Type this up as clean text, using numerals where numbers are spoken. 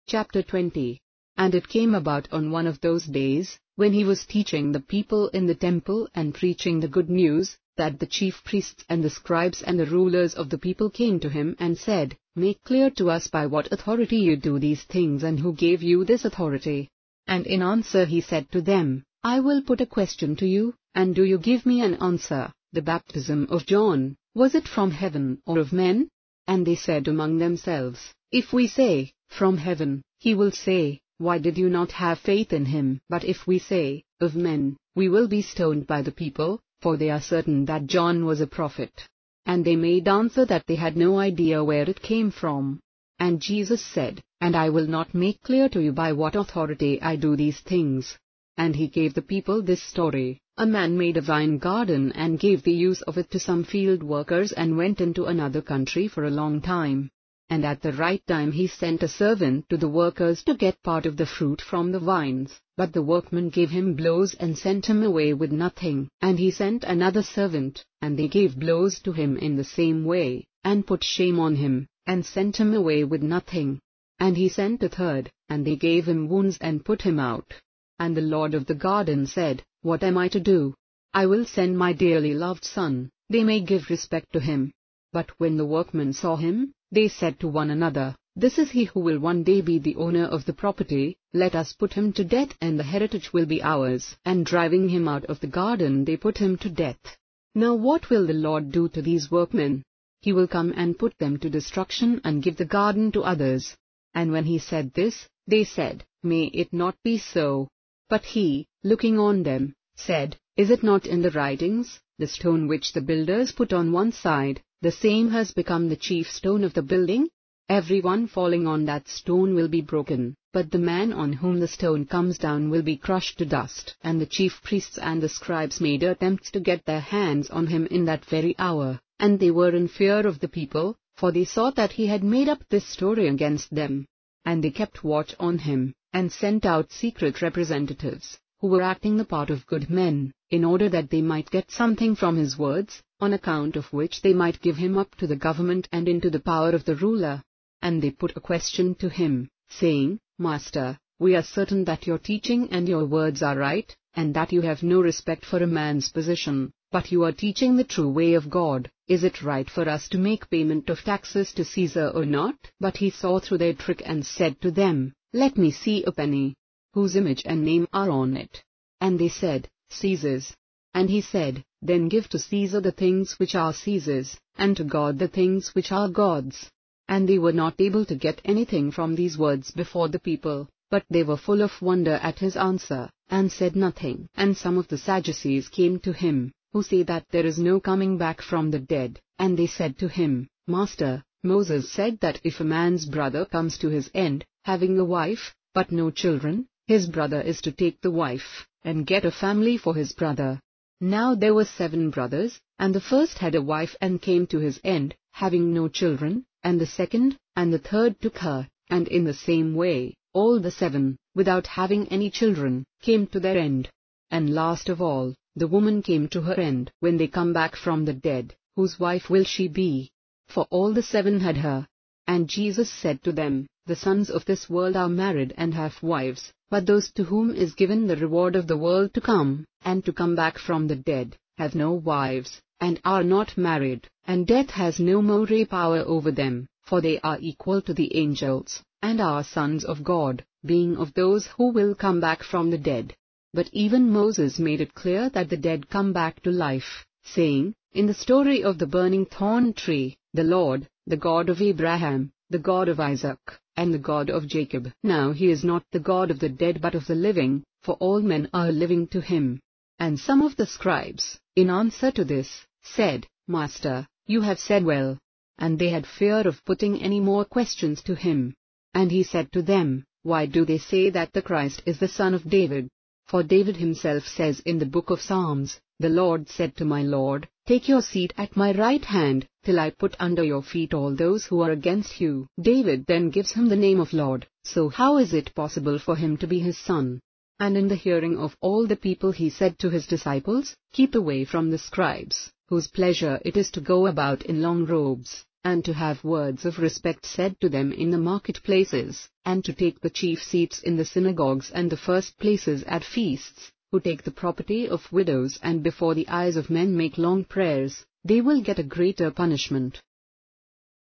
Chapter 20. And it came about on one of those days, when he was teaching the people in the temple and preaching the good news, that the chief priests and the scribes and the rulers of the people came to him and said, Make clear to us by what authority you do these things and who gave you this authority. And in answer he said to them, I will put a question to you, and do you give me an answer. The baptism of John, was it from heaven or of men? And they said among themselves, If we say, From heaven, he will say, Why did you not have faith in him? But if we say, Of men, we will be stoned by the people, for they are certain that John was a prophet. And they made answer that they had no idea where it came from. And Jesus said, And I will not make clear to you by what authority I do these things. And he gave the people this story. A man made a vine garden and gave the use of it to some field workers and went into another country for a long time. And at the right time he sent a servant to the workers to get part of the fruit from the vines. But the workmen gave him blows and sent him away with nothing. And he sent another servant, and they gave blows to him in the same way, and put shame on him, and sent him away with nothing. And he sent a third, and they gave him wounds and put him out. And the Lord of the garden said, What am I to do? I will send my dearly loved son, they may give respect to him. But when the workmen saw him, they said to one another, This is he who will one day be the owner of the property, let us put him to death and the heritage will be ours. And driving him out of the garden they put him to death. Now what will the Lord do to these workmen? He will come and put them to destruction and give the garden to others. And when he said this, they said, May it not be so. But he, looking on them, said, Is it not in the writings, the stone which the builders put on one side, the same has become the chief stone of the building? Everyone falling on that stone will be broken, but the man on whom the stone comes down will be crushed to dust. And the chief priests and the scribes made attempts to get their hands on him in that very hour, and they were in fear of the people, for they saw that he had made up this story against them. And they kept watch on him, and sent out secret representatives, who were acting the part of good men, in order that they might get something from his words, on account of which they might give him up to the government and into the power of the ruler. And they put a question to him, saying, Master, we are certain that your teaching and your words are right, and that you have no respect for a man's position, but you are teaching the true way of God. Is it right for us to make payment of taxes to Caesar or not? But he saw through their trick and said to them, Let me see a penny. Whose image and name are on it? And they said, Caesar's. And he said, Then give to Caesar the things which are Caesar's, and to God the things which are God's. And they were not able to get anything from these words before the people, but they were full of wonder at his answer, and said nothing. And some of the Sadducees came to him, who say that there is no coming back from the dead, and they said to him, Master, Moses said that if a man's brother comes to his end, having a wife, but no children, his brother is to take the wife, and get a family for his brother. Now there were 7 brothers, and the first had a wife and came to his end, having no children, and the second, and the third took her, and in the same way, all the 7, without having any children, came to their end. And last of all, the woman came to her end. When they come back from the dead, whose wife will she be? For all the 7 had her. And Jesus said to them, The sons of this world are married and have wives, but those to whom is given the reward of the world to come, and to come back from the dead, have no wives, and are not married, and death has no more power over them, for they are equal to the angels, and are sons of God, being of those who will come back from the dead. But even Moses made it clear that the dead come back to life, saying, in the story of the burning thorn tree, the Lord, the God of Abraham, the God of Isaac, and the God of Jacob. Now he is not the God of the dead but of the living, for all men are living to him. And some of the scribes, in answer to this, said, Master, you have said well. And they had fear of putting any more questions to him. And he said to them, Why do they say that the Christ is the son of David? For David himself says in the book of Psalms, The Lord said to my Lord, Take your seat at my right hand, till I put under your feet all those who are against you. David then gives him the name of Lord, so how is it possible for him to be his son? And in the hearing of all the people he said to his disciples, Keep away from the scribes, whose pleasure it is to go about in long robes, and to have words of respect said to them in the marketplaces, and to take the chief seats in the synagogues and the first places at feasts, who take the property of widows and before the eyes of men make long prayers, they will get a greater punishment.